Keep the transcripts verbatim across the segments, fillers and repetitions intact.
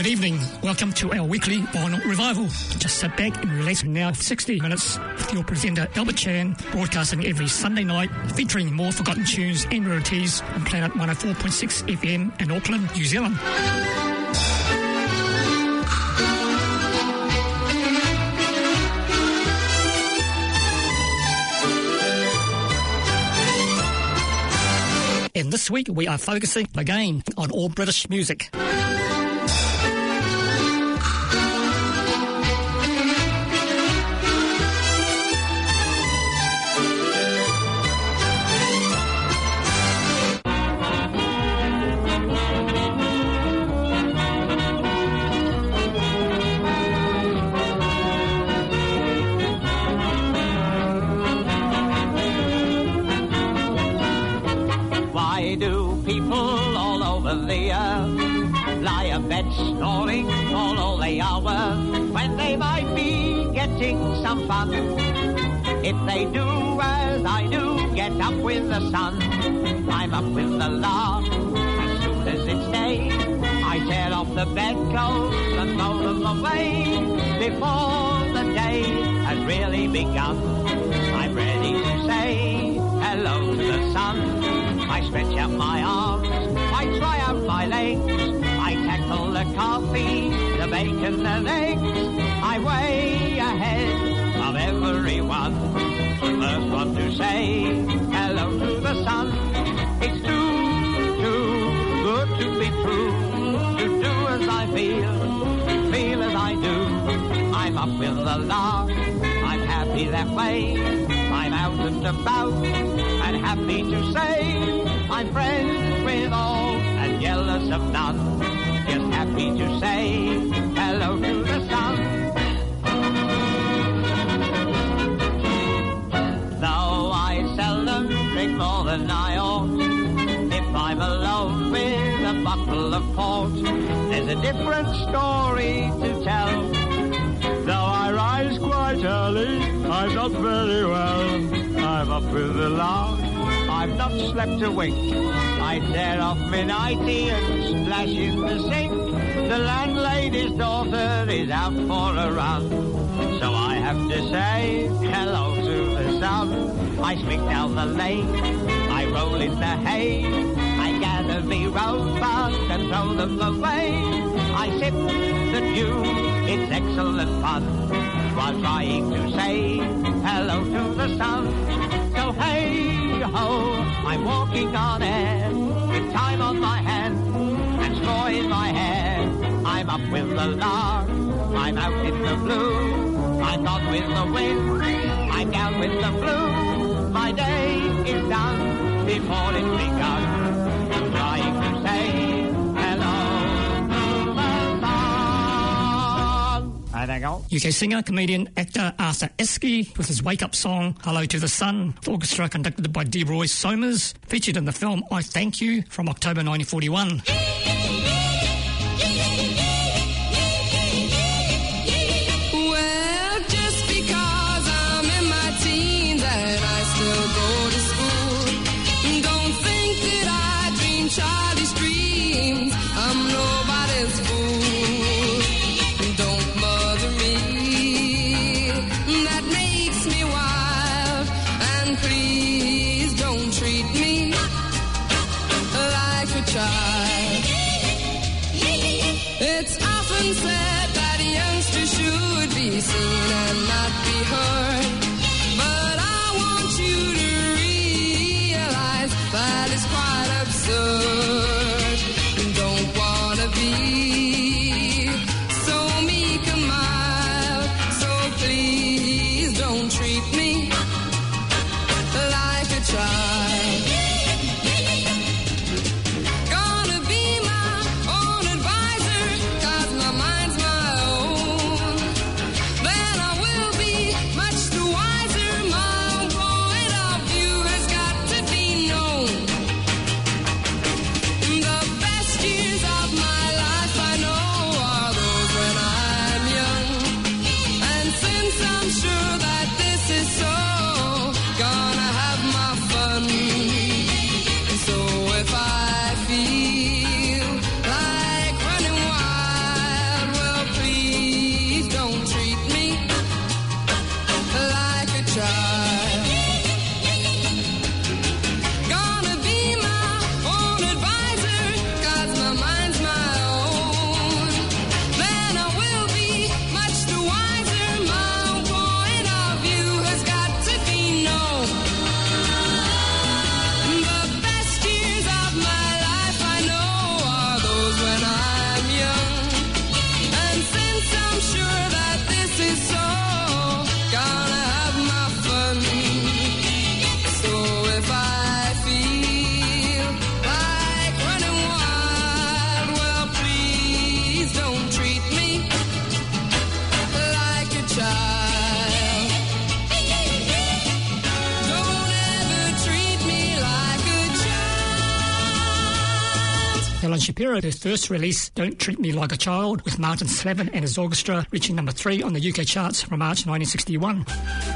Good evening. Welcome to our weekly vinyl revival. Just sit back and relax for now sixty minutes with your presenter Albert Chan, broadcasting every Sunday night, featuring more forgotten tunes and rarities on Planet one oh four point six F M in Auckland, New Zealand. And this week we are focusing again on all British music. Snoring all, all the hour when they might be getting some fun. If they do as I do, get up with the sun, I'm up with the lark. As soon as it's day, I tear off the bedclothes and throw them away. Before the day has really begun, I'm ready to say hello to the sun. I stretch out my arms, I try out my legs, I tackle the coffee, the bacon and eggs. I way ahead of everyone. The first one to say hello to the sun. It's too, too good to be true. To do as I feel, to feel as I do. I'm up with the lark, I'm happy that way. I'm out and about and happy to say I'm friends with all and jealous of none. Just happy to say hello to the sun. Though I seldom drink more than I ought, if I'm alone with a bottle of port, there's a different story to tell. Though I rise quite early, I'm not very well. I'm up with the lark, I've not slept a wink. I tear off my nightie and splash in the sink. The landlady's daughter is out for a run, so I have to say hello to the sun. I sneak down the lane, I roll in the hay, I gather me rosebuds and throw them away. I sip the dew, it's excellent fun, while trying to say hello to the sun. So hey ho, I'm walking on air, with time on my hand and straw in my hair. I'm up with the lark, I'm out in the blue, I'm not with the wind, I'm down with the blue. My day is done before it's begun. I'm trying to say hello to the sun. I think I'll... U K singer, comedian, actor Arthur Askey with his wake-up song Hello to the Sun, with orchestra conducted by D. Roy Somers, featured in the film I Thank You from October nineteen forty-one. Well, just because I'm in my teens and I still go to school, don't think that I dream childish dreams. I'm nobody's fool. Don't bother me. That makes me wild. And please don't treat me like a child. It's often said that youngsters should be seen and not be heard, but I want you to realize that it's quite absurd. Don't wanna be so meek and mild, so please don't treat me like a child. Gonna be my own advisor, 'cause my mind's my own. Then I will be Helen Shapiro, her first release, Don't Treat Me Like a Child, with Martin Slavin and his orchestra, reaching number three on the U K charts from March nineteen sixty-one.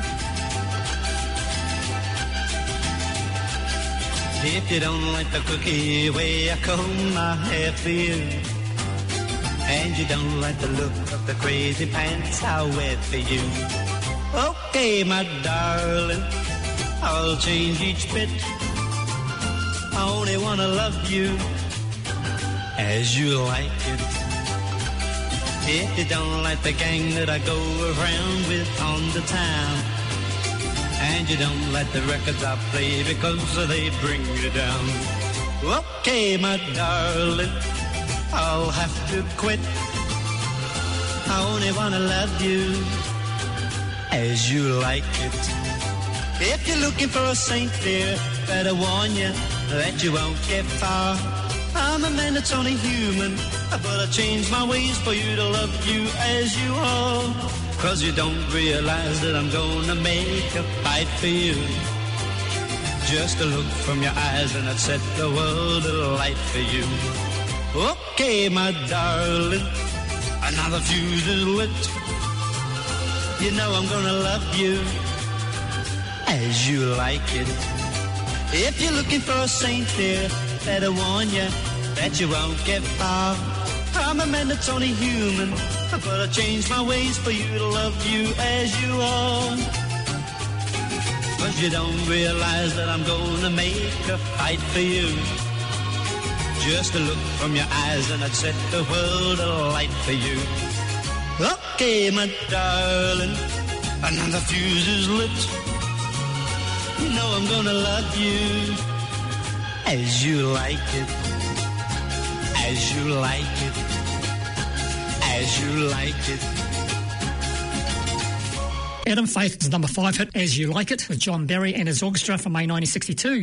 If you don't like the quickie way I comb my hair for you, and you don't like the look of the crazy pants I wear for you, okay, my darling, I'll change each bit. I only wanna love you as you like it. If you don't like the gang that I go around with on the town, and you don't like the records I play because they bring you down, okay, my darling, I'll have to quit. I only wanna love you as you like it. If you're looking for a saint, dear, better warn you that you won't get far. I'm a man that's only human, but I change my ways for you to love you as you are. Cause you don't realize that I'm gonna make a fight for you. Just a look from your eyes and I'd set the world alight for you. Okay, my darling, another fuse is lit. You know I'm gonna love you as you like it. If you're looking for a saint, dear, better warn you that you won't get far. I'm a man that's only human, but I change my ways for you to love you as you are. Cause you don't realize that I'm gonna make a fight for you. Just a look from your eyes and I'd set the world alight for you. Okay, my darling, another fuse is lit. You know I'm gonna love you as you like it, as you like it, as you like it. Adam Faith's number five hit, As You Like It, with John Barry and his orchestra from May nineteen sixty-two.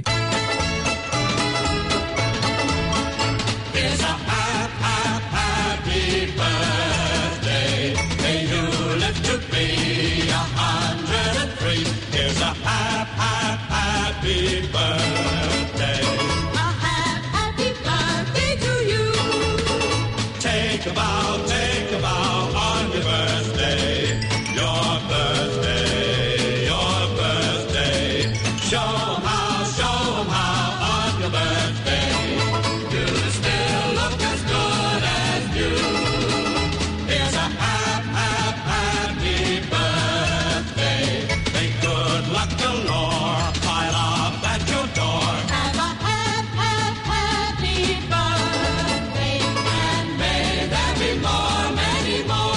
Here's a hap, hap, happy birthday. May you live to be a hundred and three. Here's a hap, hap, happy birthday. A hap, happy birthday to you. Take a bow, take a bow on your birthday. Your birthday, your birthday. Show 'em how, show 'em how on your birthday. You still look as good as you. Here's a hap, hap, happy birthday. May good luck galore pile up at your door. Have a hap, hap, happy birthday. And may there be more, many more.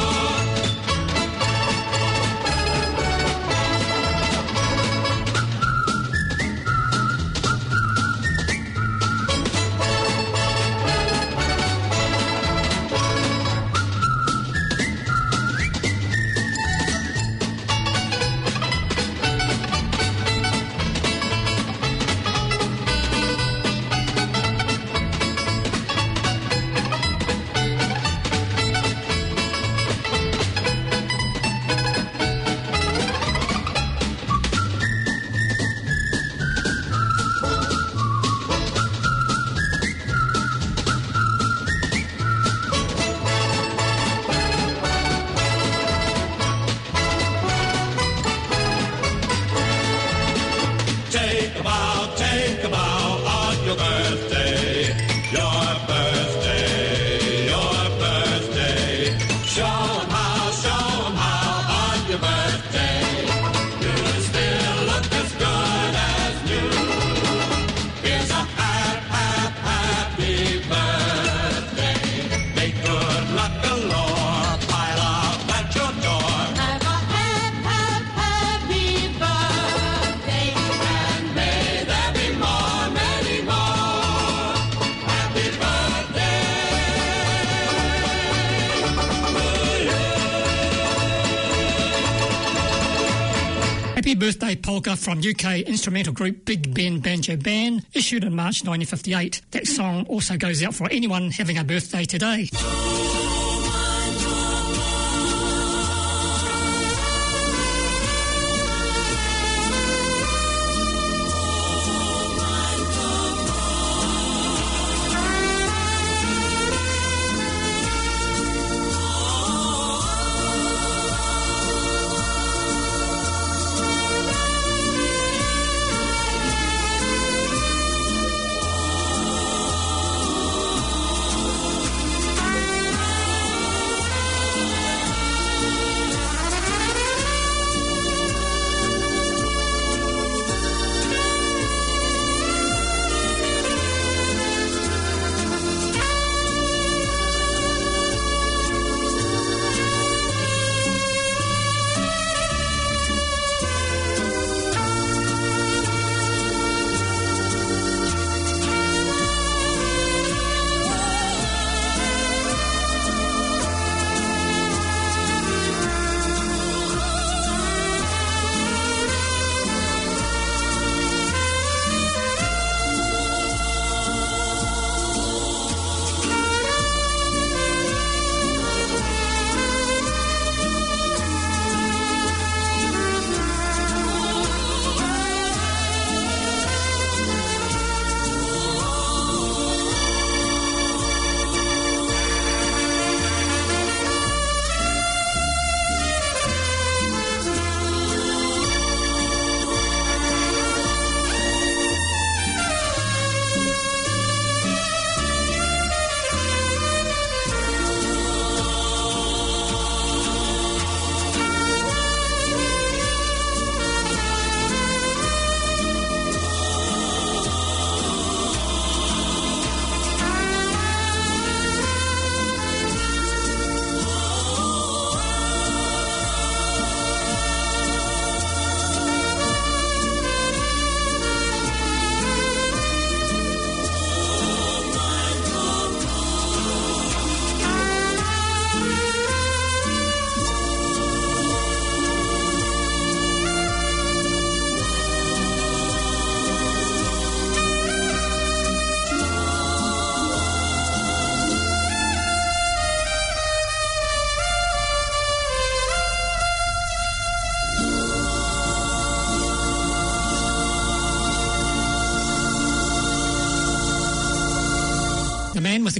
Take a bow, take a bow on your birthday. Your birthday, your birthday. Show 'em how, show 'em how on your birthday. You still look as good as new. Here's a hap, hap, happy birthday. Make good luck galore pile up at your door. Have a hap, hap, happy birthday. And may there be more, many more. Happy birthday Happy Birthday Polka from U K instrumental group Big Ben Banjo Band, issued in March nineteen fifty-eight. That song also goes out for anyone having a birthday today.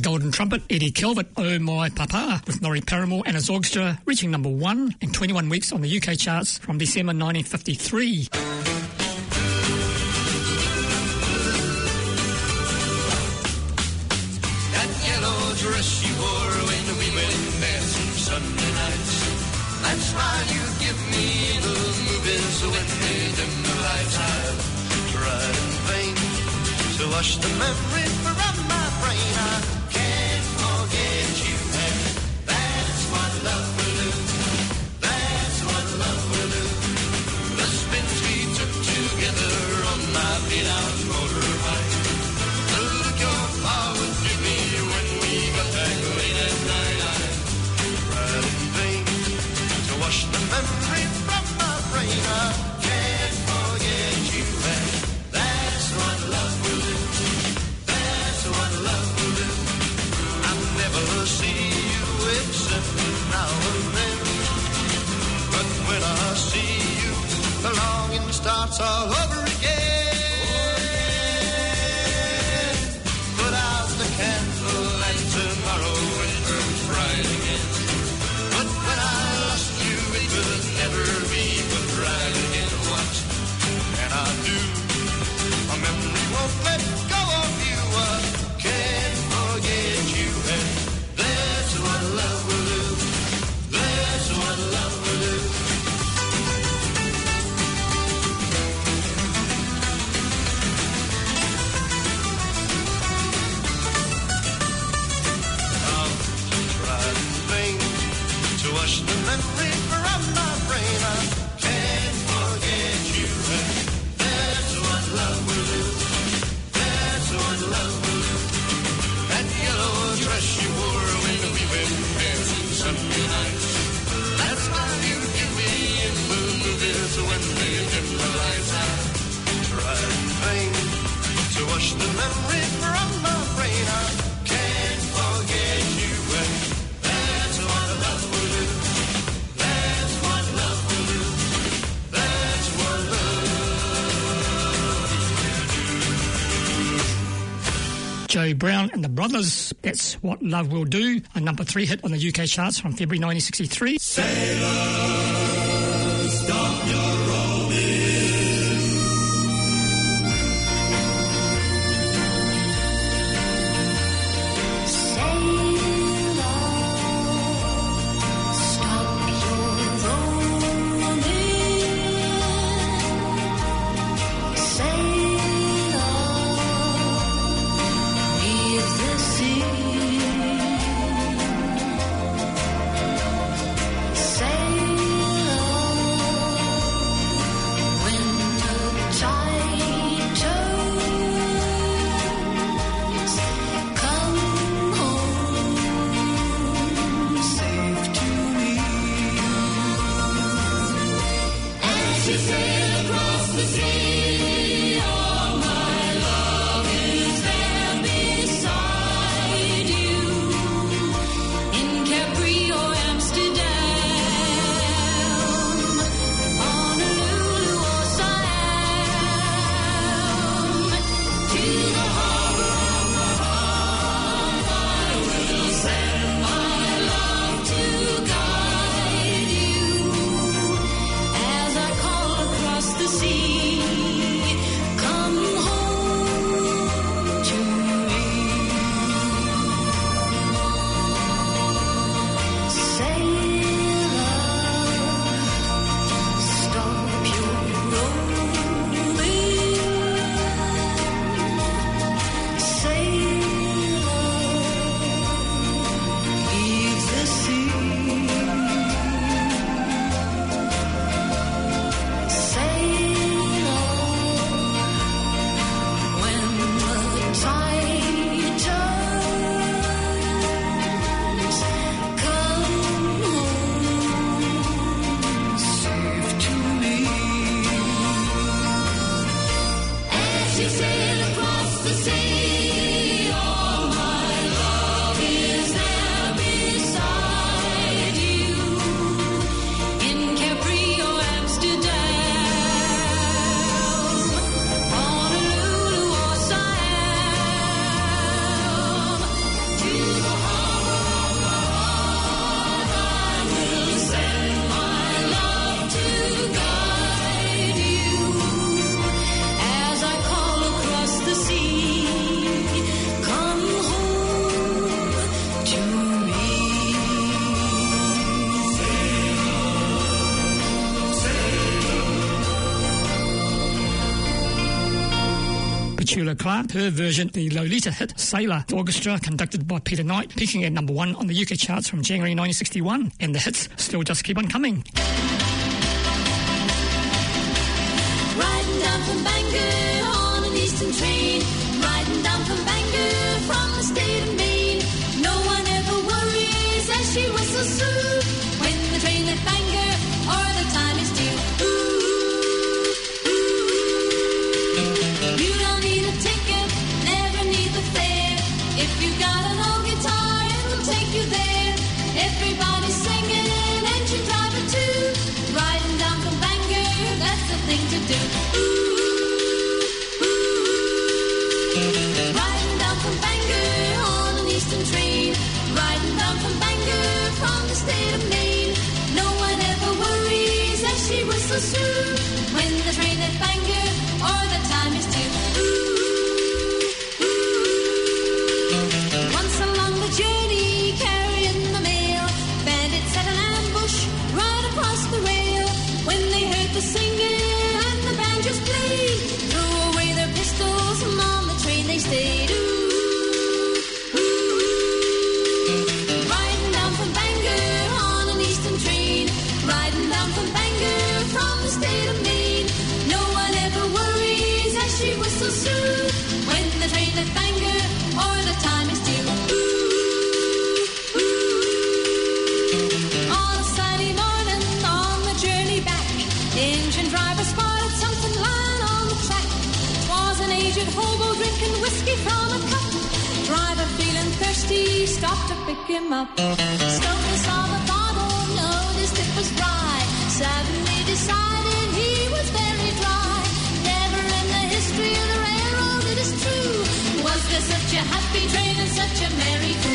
Golden Trumpet, Eddie Calvert, Oh My Papa, with Norrie Paramore and his orchestra, reaching number one in twenty-one weeks on the U K charts from December nineteen fifty-three. That yellow dress she wore when we went dancing Sunday nights, that smile you give me in the movies when they dim the lights, I've tried in vain to wash the memory from my brain. I can't forget you, and that's what love will do. That's what love will do. The spins we took together on my beat-out motorbike, the look your pa would give me when we got back late at night, I tried in vain to wash the memory from my brain. I can't forget you, and that's what love will do. That's what love will do. I never see you except now and then, but when I see you, the longing starts all over again. Put out the candle and tomorrow will burn bright again. But when I lost you, it could never be put right again. What can I do? A memory won't let go of you. I can't forget you, and that's what love will do. That's what love will do. I've tried in vain to wash the memory from my brain. I can't forget you, and that's what love will do. That's what love will do. That yellow dress you wore when we went dancing Sunday nights, that's why you give me in the movies when they dim the lights. I tried in vain to wash the memory from my brain. I can't forget you, and that's what love will do. That's what love will do. That's what love. Joe Brown and the Brothers, That's What Love Will Do, a number three hit on the U K charts from February nineteen sixty-three. Sailor, stop your rowing. Sailor, Petula Clark, her version, the Lolita hit Sailor Orchestra, conducted by Peter Knight, peaking at number one on the U K charts from January nineteen sixty-one, and the hits still just keep on coming. Riding down from Bangor on an eastern train, riding down from Bangor from the state of Maine. No one ever worries as she whistles through when the train at Bangor or the time is due. Ooh, ooh. You don't need a ticket, never need the fare. If you got an old guitar, it'll take you there. Everybody's singing, engine driver too. Riding down from Bangor, that's the thing to do. Ooh, ooh. Riding down from Bangor on an eastern train, riding down from Bangor from the state of Maine. No one ever worries as she whistles through when the train at Bangor or the time is due. Ooh, ooh. Once along the journey, carrying the mail, bandits set an ambush right across the rail. When they heard the singing and the banjos played, threw away their pistols and on the train they stayed. Ooh, ooh. Riding down from Bangor on an eastern train, riding down from Bangor from the state of Maine. No one ever worries as she whistles through when the train at Bangor or the time is due. Ooh, ooh. On a sunny morning on the journey back, engine driver spotted something lying on the track. 'Twas an aged hobo drinking whiskey from a cup. Driver feeling thirsty, stopped to pick him up. Stoker saw the bottle, noticed it was dry. Suddenly decided he was very dry. Never in the history of the railroad, it is true, was there such a happy train and such a merry crew.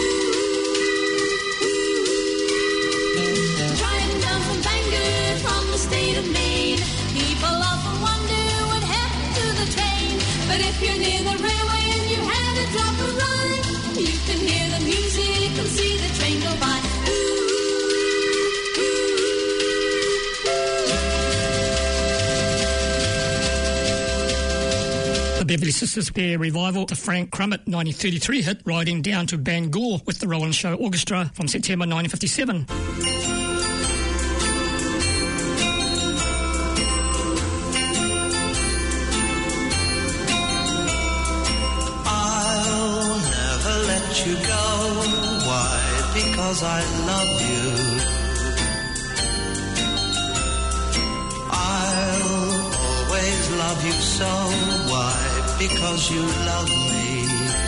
Driving down from Bangor from the state of Maine, people often wonder what happened to the train. But if you're near the railway and you had a drop of ride, you can hear the music and see the train go by. The Beverly Sisters pair revival, the Frank Crummett nineteen thirty-three hit, Riding Down to Bangor with the Roland Show Orchestra from September nineteen fifty-seven. I'll never let you go. Why? Because I love you. I'll always love you so. Why? Because you love me.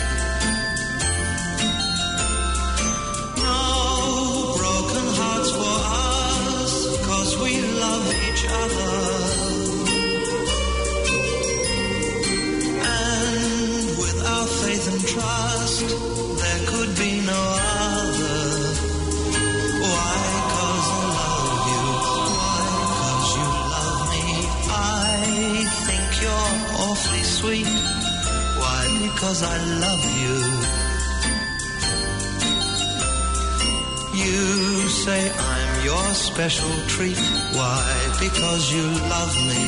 No broken hearts for us, 'cause we love each other. And without faith and trust, there could be no other. Why? 'Cause I love you. Why? 'Cause you love me. I think you're awfully sweet. Why? Because I love you. You say I'm your special treat. Why? Because you love me.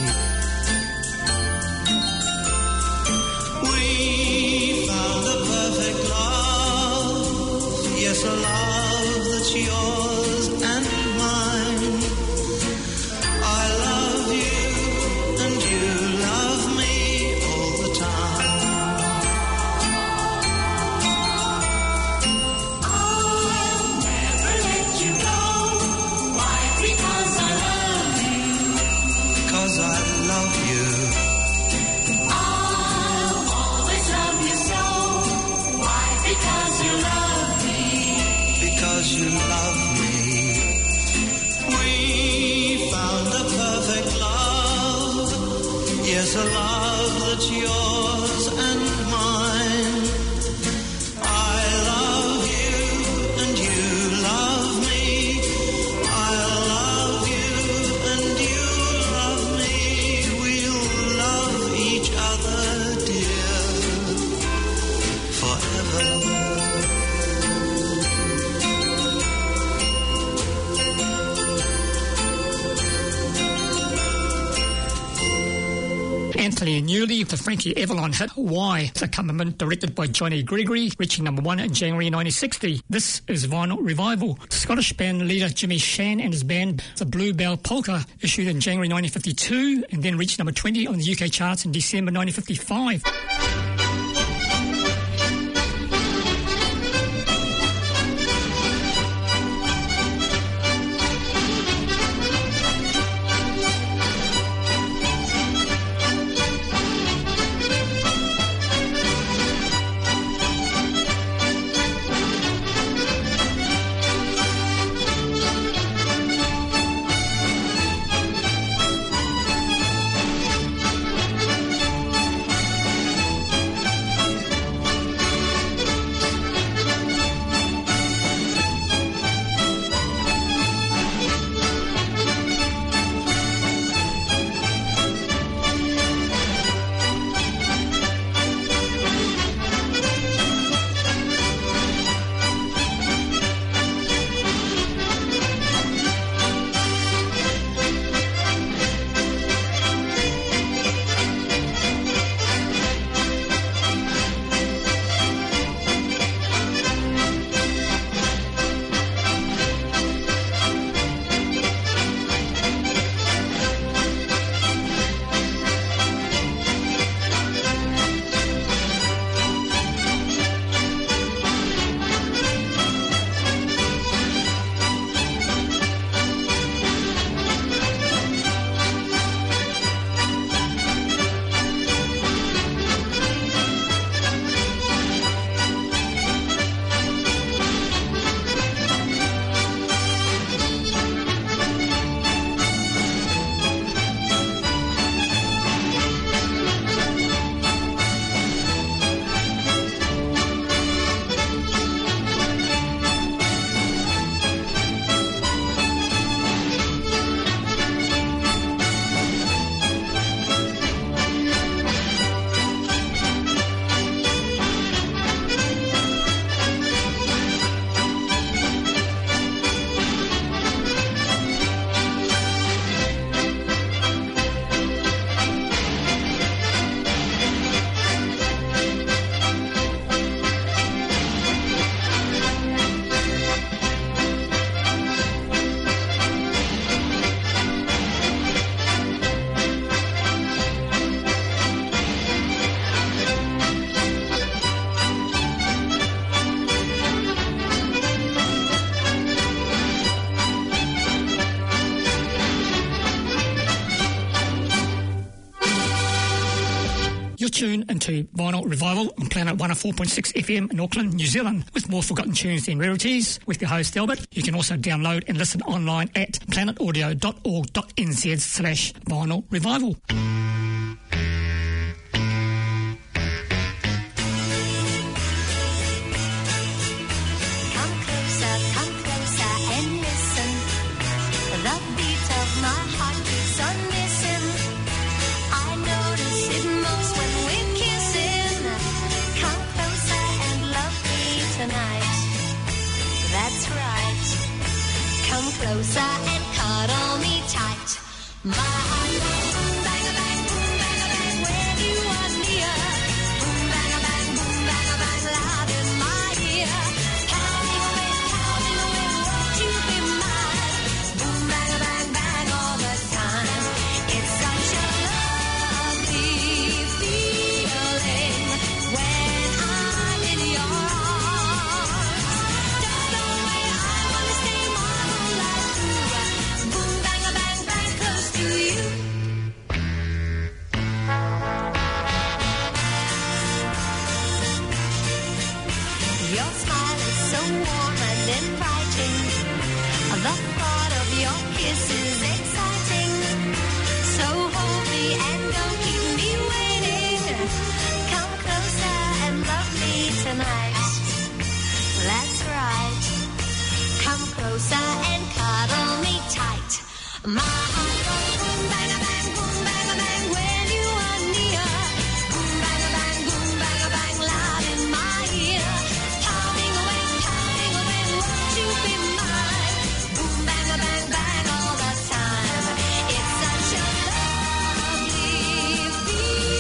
We found a perfect love. Yes, a love that's yours and mine. I love you and you love me all the time. I'll never let you go. Why? Because I love you. Because I love you. I'll always love you so. Why? Because you love me. Because you love me. We found a perfect love. Yes, a love that's yours and mine. I love you and you love me. I love you and you love me. We'll love each other, dear, forever. Anthony Newley, the Frankie Avalon hit Why, the accompaniment directed by Johnny Gregory, reaching number one in January nineteen sixty. This is Vinyl Revival. Scottish band leader Jimmy Shan and his band, the Bluebell Polka, issued in January nineteen fifty-two and then reached number twenty on the U K charts in December nineteen fifty-five. Tune into Vinyl Revival on Planet one oh four point six F M in Auckland, New Zealand, with more forgotten tunes and rarities, with your host Albert. You can also download and listen online at planetaudio dot org dot n z slash vinyl revival. Closer and cuddle me tight. My heart goes boom, bang, a bang, boom, bang, a bang, when you are near. Boom, bang, a bang, boom, bang, a bang, loud in my ear. Counting away, counting away, won't you be mine? Boom, bang, a bang, bang all the time. It's such a lovely feeling when I'm in your arms. Don't go away, I wanna stay my whole life through. Boom, bang, a bang, bang, close to you. Your smile is so warm and inviting. The thought of your kiss is exciting. So hold me and don't keep me waiting. Come closer and love me tonight. That's right. Come closer and cuddle me tight. My heart goes boom, bang, a bang, boom, bang, a bang, when you are near. Boom, bang, a bang, boom, bang, a bang, loud in my ear. Pounding away, pounding away, won't you be mine? Boom, bang, a bang, bang all the time. It's such a lovely feeling.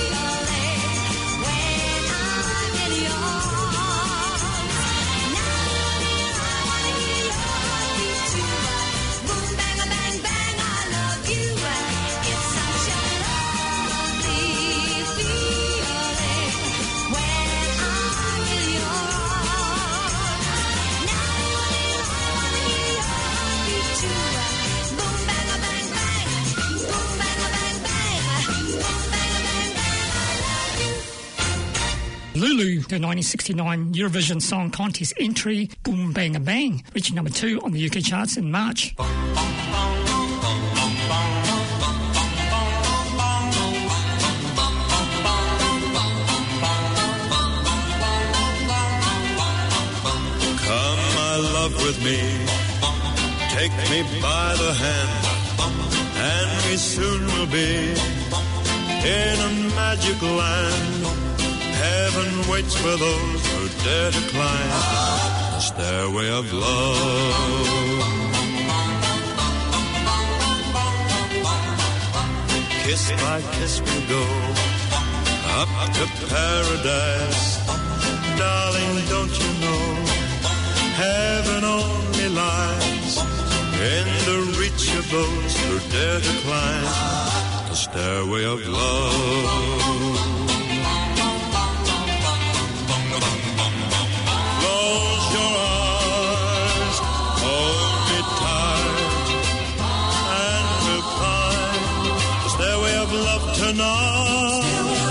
Lulu, her nineteen sixty-nine Eurovision Song Contest entry, Boom Bang a Bang, reaching number two on the U K charts in March. With me, take me by the hand, and we soon will be in a magic land. Heaven waits for those who dare to climb the stairway of love. Kiss by kiss we'll go up to paradise. Darling, don't you know? Heaven only lies in the reach of those who dare to climb the stairway of love. Close your eyes, hold me tight, and we'll climb the stairway of love tonight.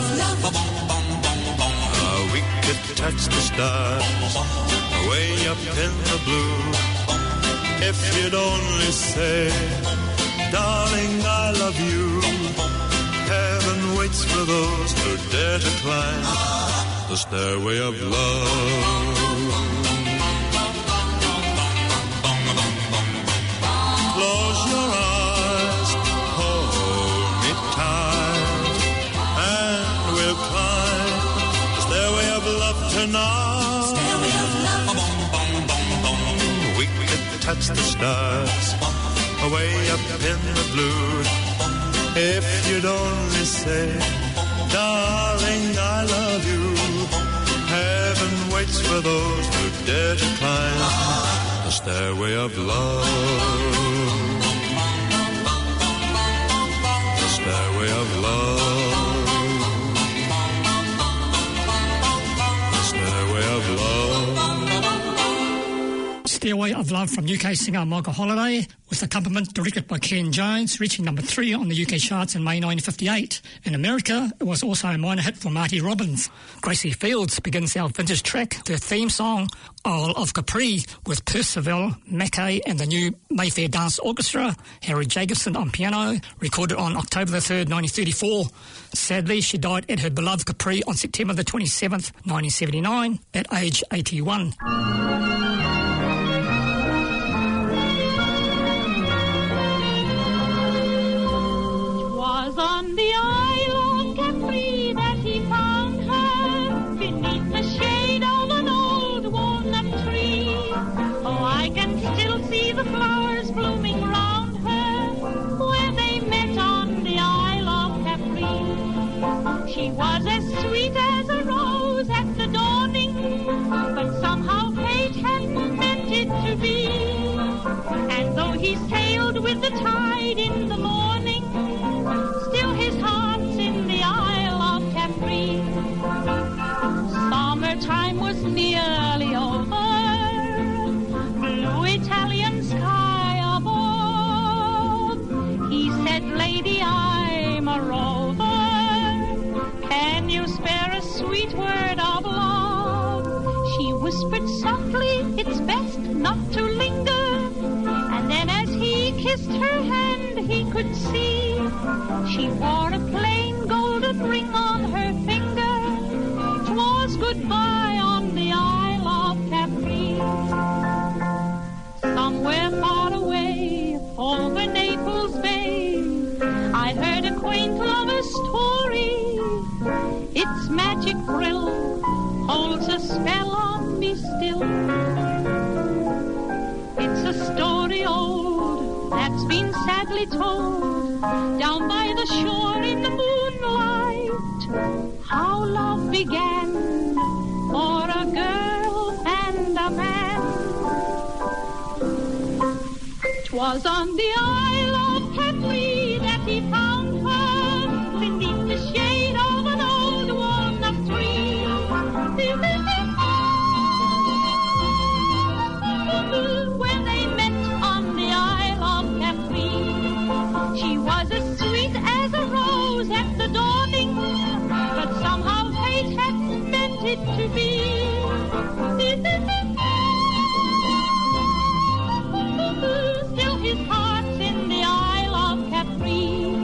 Ah, we could touch the stars way up in the blue, if you'd only say, darling, I love you. Heaven waits for those who dare to climb the stairway of love. Close your eyes, hold me tight, and we'll climb the stairway of love tonight. Touch the stars away up in the blue, if you'd only say, darling, I love you. Heaven waits for those who dare to climb the stairway of love. The stairway of love. The stairway of love. Stairway of Love from U K singer Michael Holiday, with accompaniment directed by Ken Jones, reaching number three on the U K charts in May nineteen fifty-eight. In America, it was also a minor hit for Marty Robbins. Gracie Fields begins our vintage track, their theme song, Isle of Capri, with Percival Mackay and the new Mayfair Dance Orchestra, Harry Jacobson on piano, recorded on October the third, nineteen thirty-four. Sadly, she died at her beloved Capri on September the twenty-seventh, nineteen seventy-nine, at age eighty-one. On the Isle of Capri that he found her, beneath the shade of an old walnut tree. Oh, I can still see the flowers blooming round her, where they met on the Isle of Capri. She was as sweet as a rose at the dawning, but somehow fate hadn't meant it to be. And though he sailed with the tide in the morning, still his heart's in the Isle of Capri. Summertime was nearly over, blue Italian sky above. He said, lady, I'm a rover, can you spare a sweet word of love? She whispered softly, it's best not to linger. And then as he kissed her hand, he could see she wore a plain golden ring on her finger. 'Twas goodbye on the Isle of Capri. Somewhere far away, over Naples Bay, I heard a quaint lover's story. Its magic thrill holds a spell on me still. It's a story old that's been sadly told, down by the shore in the moonlight, how love began for a girl and a man. 'Twas on the Isle of Capri that he found her, beneath the shade of an old walnut tree. When they met on the Isle of Capri, she was as sweet as a rose at the dawning, but somehow fate hadn't meant it like to be. Still his heart's in the Isle of Capri.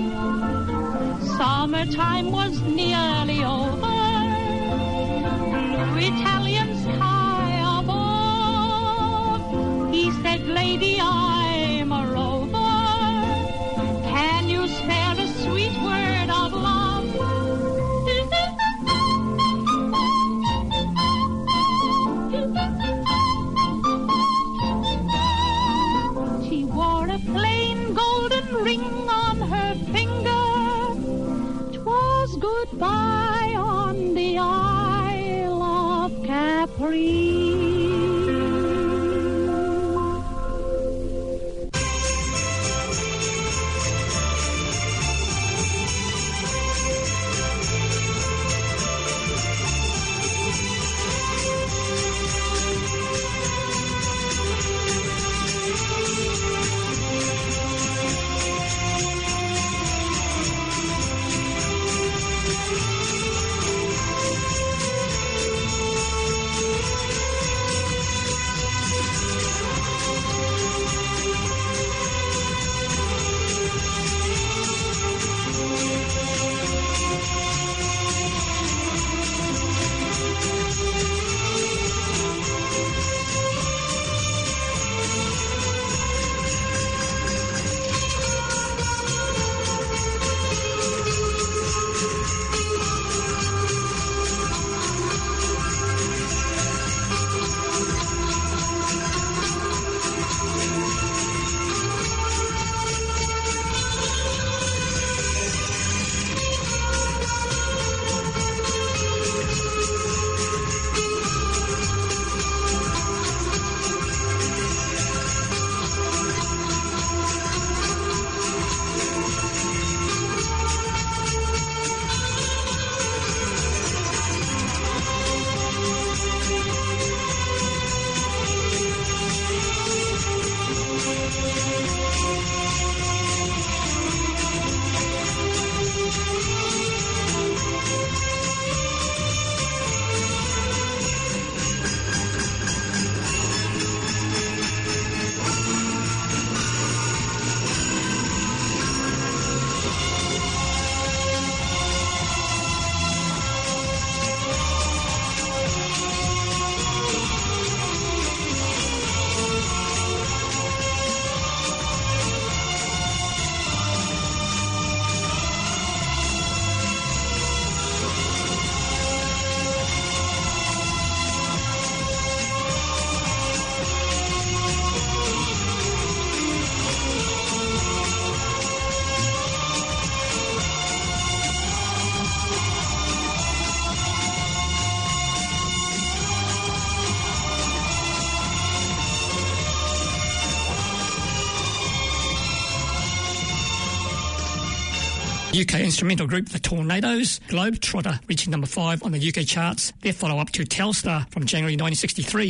Summertime was nearly over. Blue Italian sky above. He said, lady, I'm a rover. Can you spare a sweet word of love? She wore a plain golden ring on her finger. 'Twas goodbye on the Isle of Capri. U K instrumental group The Tornadoes, Globetrotter, reaching number five on the U K charts. Their follow-up to Telstar from January nineteen sixty-three.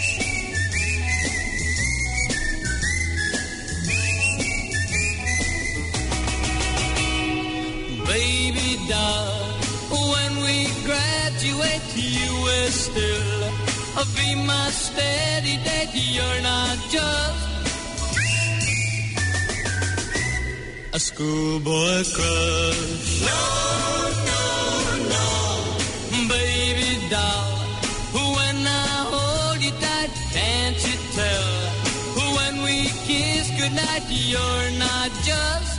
Baby doll, when we graduate, you will still be my steady date. You're not just a schoolboy crush. No, no, no. Baby doll, when I hold you tight, can't you tell? When we kiss goodnight, you're not just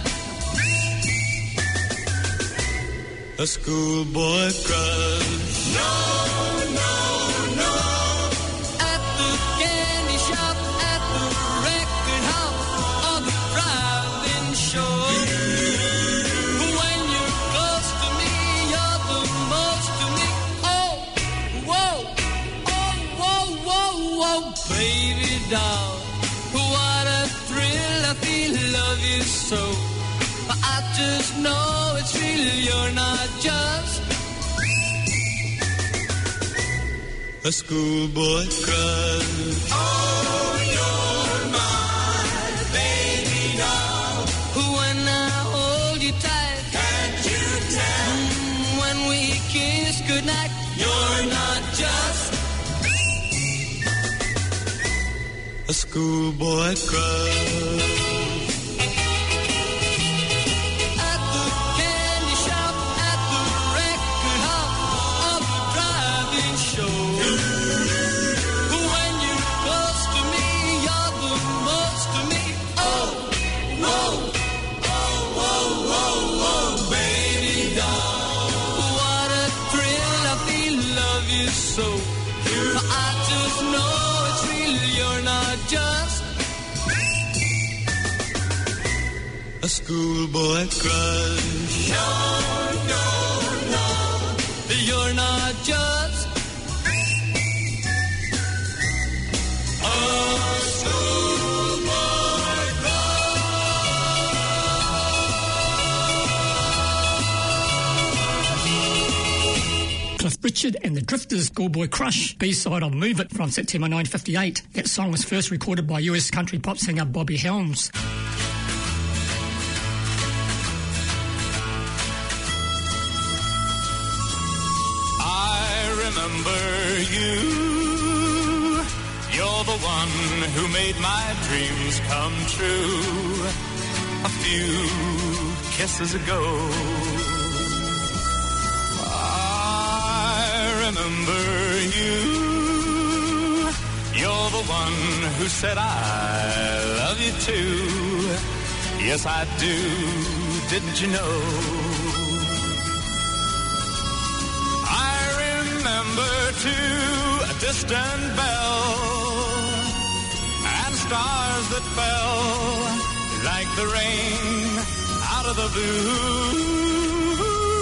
a schoolboy crush. No, no, no. At the candy shop, at the record hop, on the driving show. When you're close to me, you're the most to me. Oh, whoa, oh, whoa, whoa, whoa, baby doll. What a thrill, I feel love you so. I just know it's real, you're not just a schoolboy crush. Oh, you're my baby doll. When I hold you tight, can't you tell? Mm, when we kiss goodnight, you're not just schoolboy crush. At the candy shop, at the record hop, on the driving show. When you're close to me, you're the most to me. Oh, whoa, oh, whoa, whoa, whoa, baby doll. What a thrill, I feel, love you so. I just know it's real, you're not just A schoolboy crush. No, no, no, you're not just a schoolboy Cliff Richard and the Drifters' Schoolboy Crush, B-side of Move It from September nineteen fifty-eight. That song was first recorded by U S country pop singer Bobby Helms. I remember you. You're the one who made my dreams come true. A few kisses ago. I remember you. You're the one who said I love you too. Yes, I do. Didn't you know? I remember too a distant bell and stars that fell like the rain out of the blue.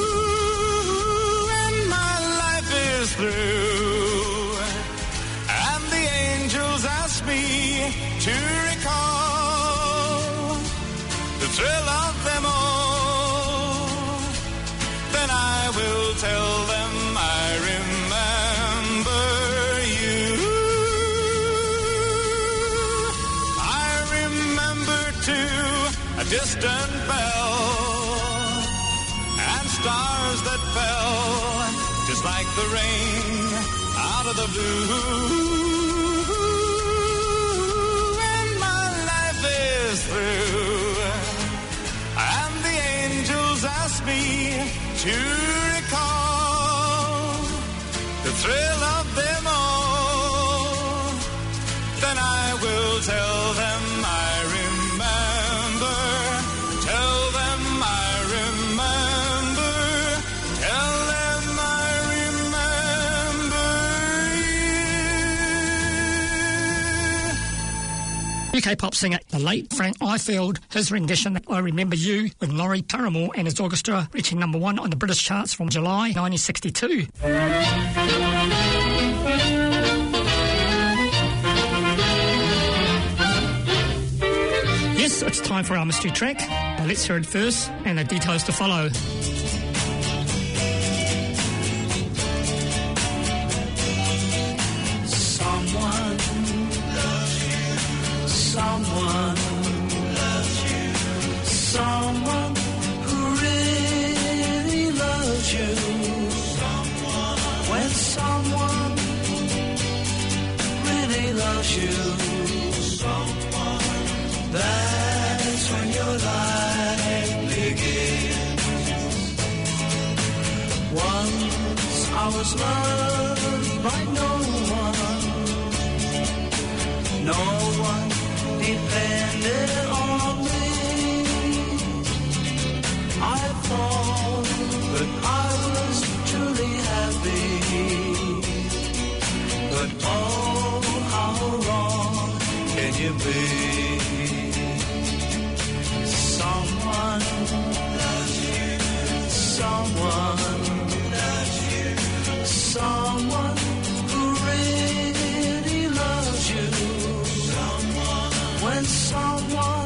And my life is through, and the angels ask me to recall the thrill of them all. Then I will tell them I remember you. I remember too a distant bell and stars that fell just like the rain out of the blue. And my life is through, and the angels ask me to recall the thrill of them all. Then I will tell them I remember, tell them I remember, tell them I remember you. U K pop singer, the late Frank Ifield, his rendition I Remember You with Laurie Paramore and his orchestra, reaching number one on the British charts from July nineteen sixty-two. Yes, it's time for our mystery track, but let's hear it first and the details to follow. someone loves you. Someone loves you. Someone who really loves you. Someone. When someone really loves you. Someone. That's when your life begins. Once I was loved by no one. No one depended on me. I thought that I was truly happy. But oh, how wrong can you be? Someone loves you. Someone loves you. Someone who really loves you. Someone. When someone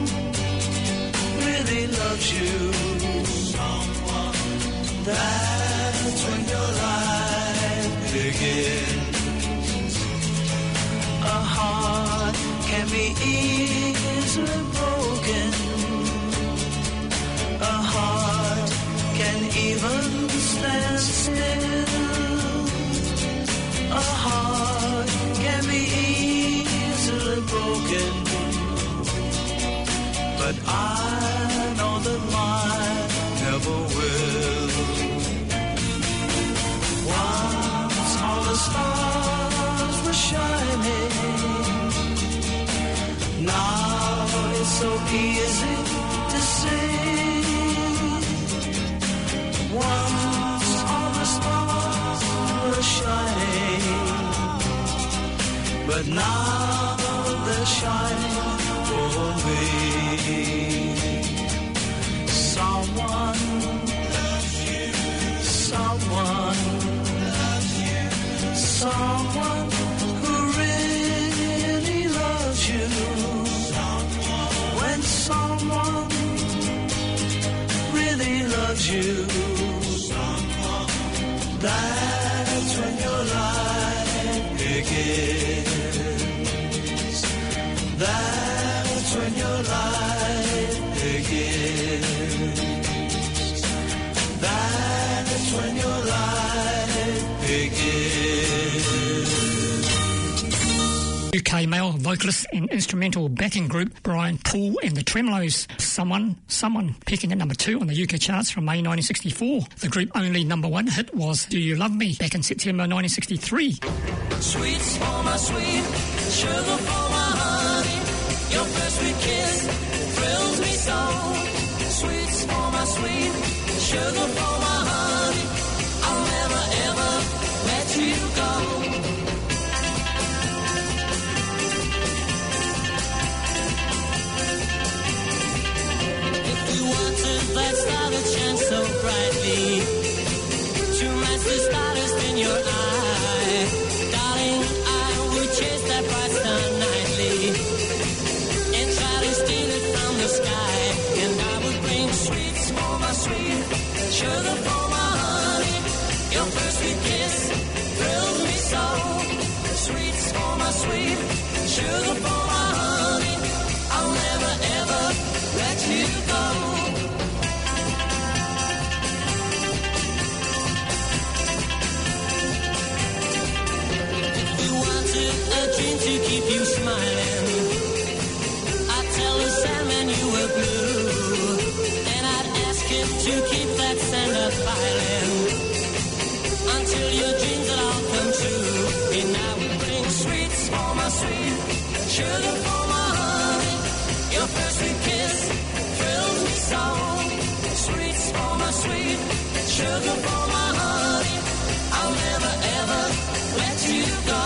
really loves you. Someone. That's when your life begins. A heart can be easily broken. A heart can even stand still. A heart can be easily broken. so easy to see. Once all the stars were shining, but now they're shining for me. Someone loves you. Someone loves you. Someone who really loves you. Someone. When someone really loves you, someone. That's when your life begins. That's when your life begins. That's when your life begins. U K male vocalist and instrumental backing group Brian Poole and the Tremolos. Someone, Someone, peaking at number two on the U K charts from May nineteen sixty-four. The group only number one hit was Do You Love Me back in September nineteen sixty-three. Sweets for my sweet, sugar for my honey. Your first sweet kiss thrills me so. Sweets for my sweet, sugar for my honey. I'll never ever let you go. If you wanted that star that shines so brightly to match the stardust in your eye, darling, I would chase that bright star nightly and try to steal it from the sky. And I would bring sweets for my sweet, sugar for my honey. Your first sweet kiss thrilled me so. Sweets for my sweet, sugar for my honey. I'll never ever let you go. If you wanted a dream to keep you smiling, I'd tell the Sandman you were blue, and I'd ask him to keep that sand up piling until your dreams would all come true. And I would bring sweets for my sweet, sugar for my honey. Your first sweet kiss thrills me so. Sweets for my sweet, sugar for my honey. I'll never ever let you go.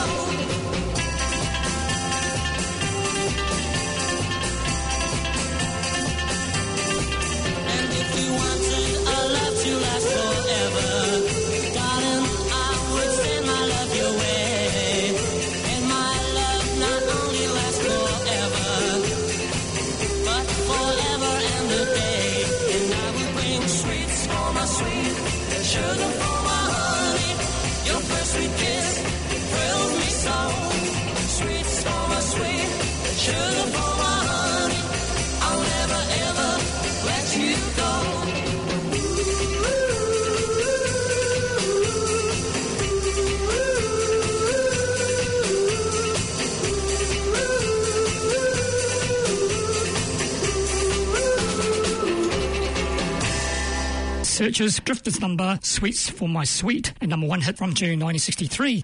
And if you wanted a love to last forever, darling, I would send my love your way. And my love not only lasts forever, but forever and a day. And I would bring sweets for my sweet, sugar for my honey. Your first sweet kiss thrills me so. Sweets for my sweet, sugar for my honey. I'll never ever let you go. Searchers, Drifter's number, Sweets for My Sweet, a number one hit from June nineteen sixty-three.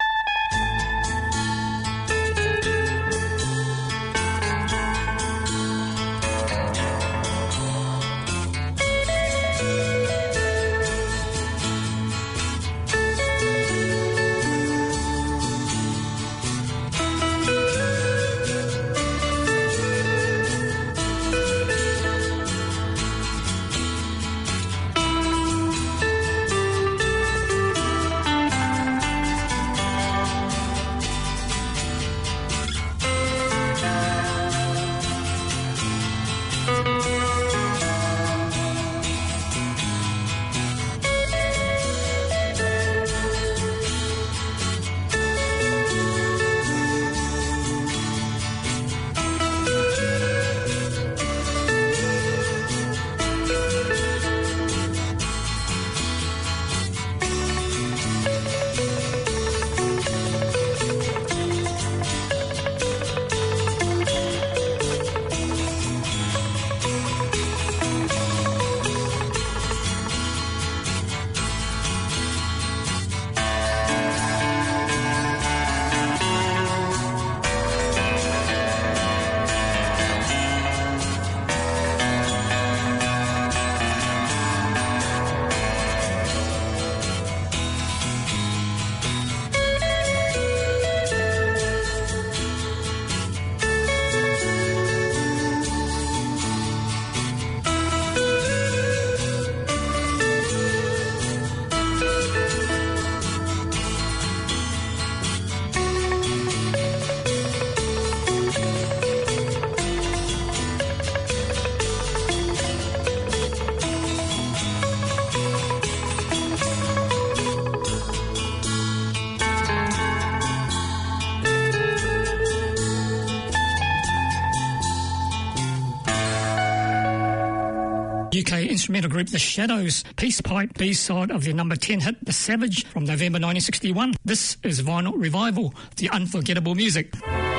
U K instrumental group The Shadows, Peace Pipe, B-side of their number ten hit The Savage from November nineteen sixty-one. This is Vinyl Revival, the unforgettable music.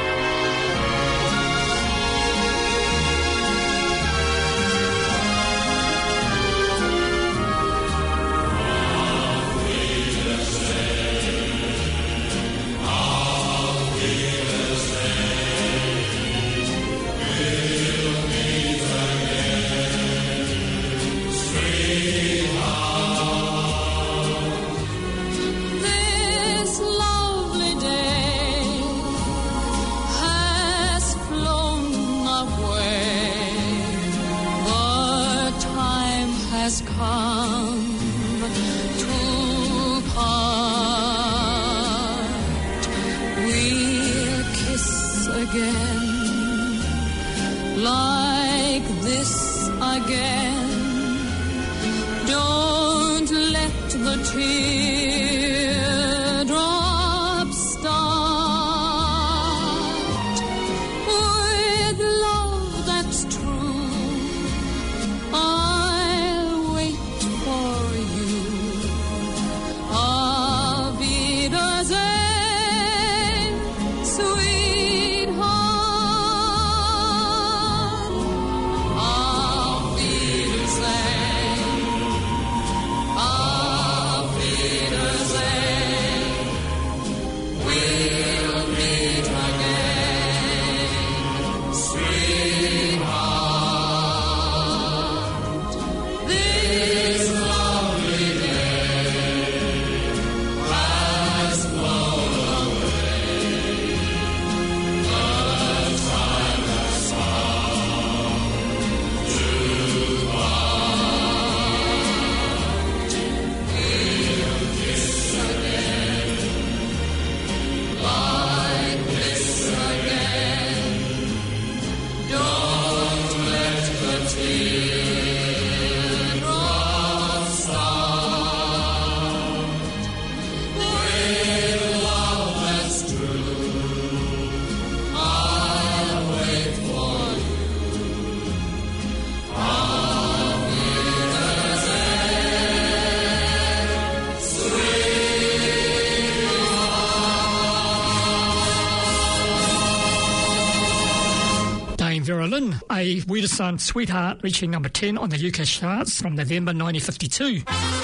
This lovely day has flown away. The time has come to part. We'll kiss again, like this again. Don't let the teardrops start. With love that's true, I'll wait for you. Auf Wiedersehen, sweetheart. Auf Wiedersehen. Auf Wiedersehen. We'll meet again, sweetheart. This lovely day has flown away. The time has come to part. We'll kiss again, like this again. Don't let the teardrops start. With love that's true, I'll wait for you. Auf Wiedersehen, Dame Vera Lynn, A Wiedersehen Sweetheart, reaching number ten on the U K charts from November nineteen fifty-two.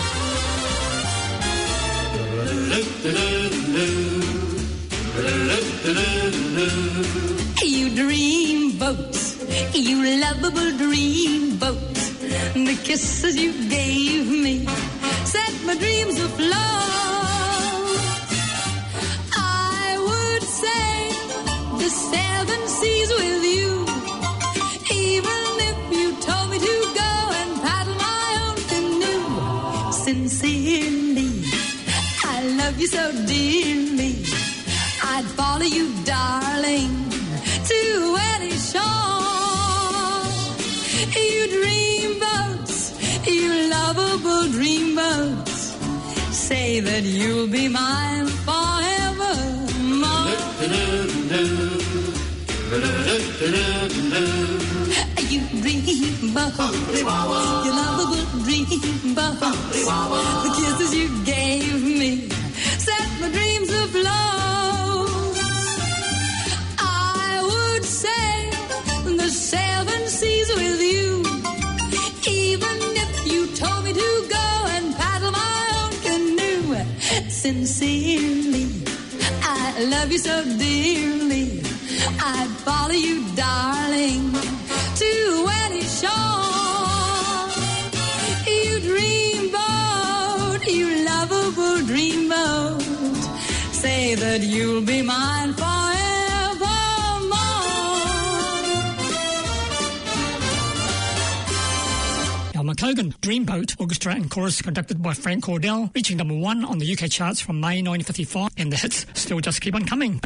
You dream boats, you lovable dream boats. The kisses you gave me set my dreams afloat. I would sail the seven seas with you, even if you told me to go and paddle my own canoe. Sincerely, I love you so dearly. I'd follow you, darling, to any shore. You dream boats, you lovable dream boats, say that you'll be mine forevermore. You dream boats, you lovable dream boats, the kisses you gave me set my dreams afloat. I would sail the seven seas with you, even if you told me to go and paddle my own canoe. Sincerely, I love you so dearly. I'd follow you, darling, to any shore. You dream boat, you lovable dream boat, say that you'll be mine forevermore. Al McCogan, Dreamboat, orchestra and chorus conducted by Frank Cordell, reaching number one on the U K charts from May nineteen fifty-five, and the hits still just keep on coming.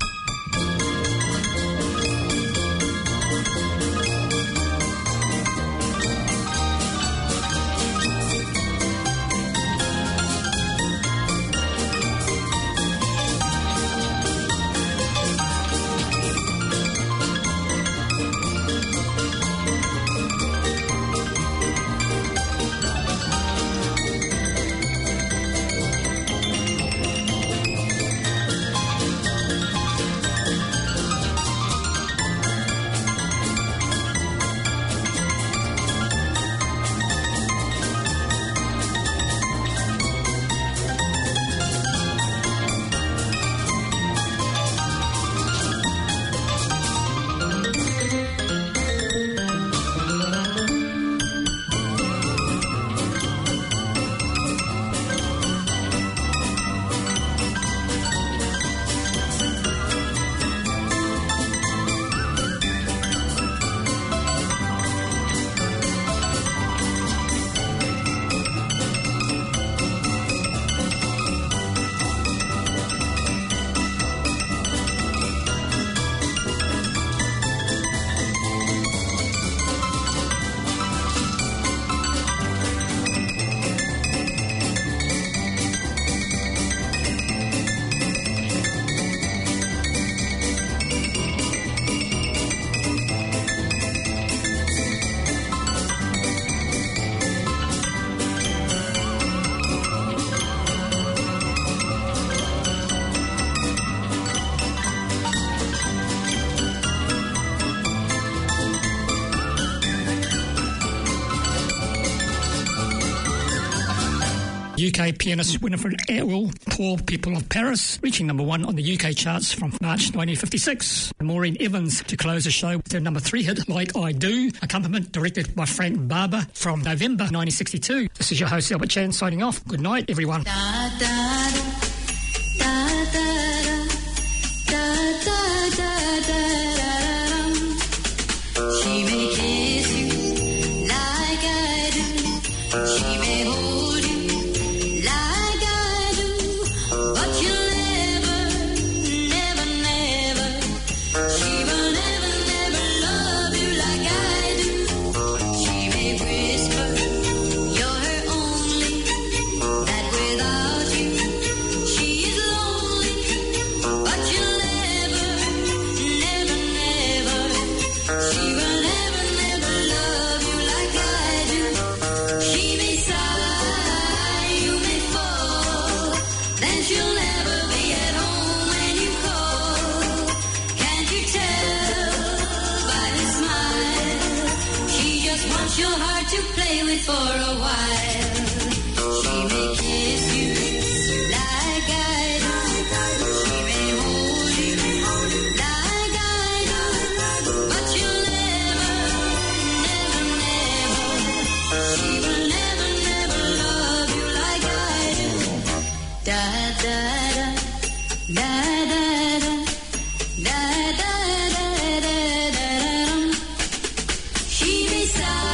U K pianist Winifred Atwill, Poor People of Paris, reaching number one on the U K charts from March nineteen fifty-six. Maureen Evans to close the show with her number three hit, Like I Do, accompaniment directed by Frank Barber from November nineteen sixty-two. This is your host, Albert Chan, signing off. Good night, everyone. Da, da, da, da, da, da, da, da, da, da. She may kiss you like I do. She may hold you like I do. But you'll never, never, never. She will never, never love you like I do. She may whisper, you're her only. That without you, she is lonely. But you'll never, never, never. She will never, never love you like I do. She may sigh, you may fall. Then she'll never be at home when you call. Can't you tell by the smile? She just wants your heart to play with for a while. She may kiss you like I do. She may hold you like I do. But you'll never, never, never. She will never, never love you like I do. Da da da, da da da, da da da da da da. She may sigh.